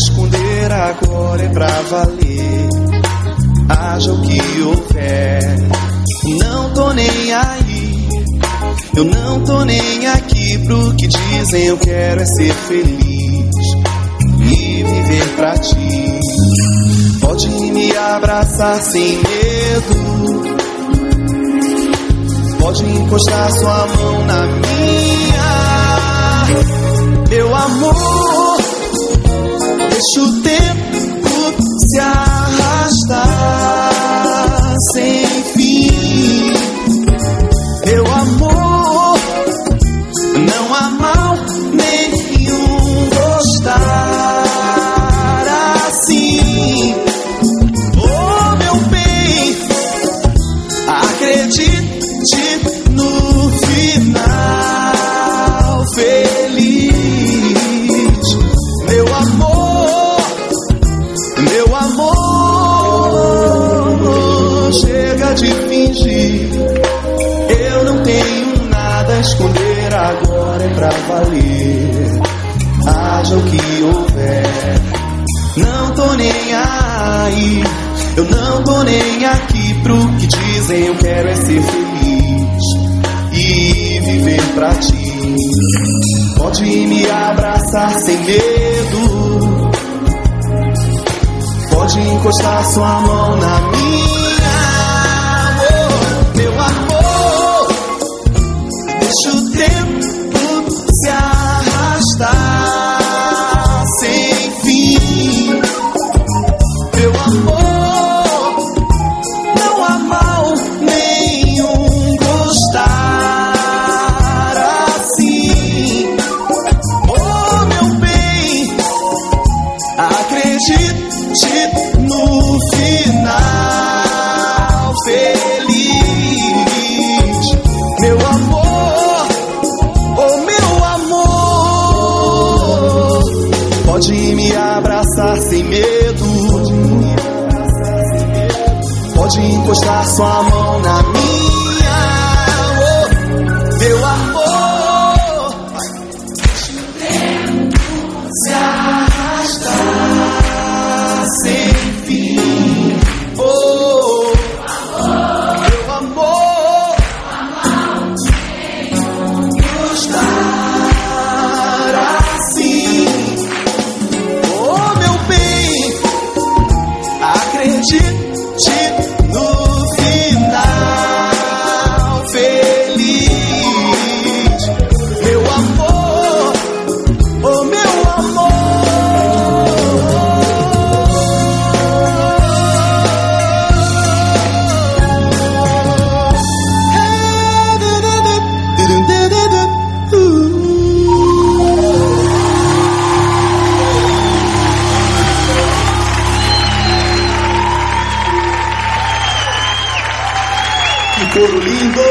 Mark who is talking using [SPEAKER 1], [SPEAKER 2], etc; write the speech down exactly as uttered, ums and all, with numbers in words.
[SPEAKER 1] esconder, agora é pra valer. Haja o que houver, não tô nem aí. Eu não tô nem aqui pro que dizem. Eu quero é ser feliz e viver pra ti. Pode me abraçar sem medo, pode encostar sua mão na minha. Meu amor, deixa o tempo se arrastar sem fim. Meu amor, não há mal nenhum gostar assim. Oh, meu bem, acredite no final feliz. Meu amor, meu amor, chega de fingir. Eu não tenho nada a esconder, agora é pra valer. Haja o que houver, não tô nem aí. Eu não tô nem aqui pro que dizem. Eu quero é ser feliz e viver pra ti. Pode me abraçar sem medo, pode encostar sua mão na minha. Oh, meu amor, deixa o tempo se arrastar sem fim. Meu amor, não há mal nenhum gostar assim. Oh, meu bem, acredite no final feliz. Meu amor, oh meu amor, pode me abraçar sem medo, pode encostar sua mão na minha. Oh, meu amor, deixa o tempo se arrastar sem fim. Oh, meu amor, gostar assim. Oh, meu bem, acredite no final feliz. Meu amor, oh meu amor. Que coro lindo!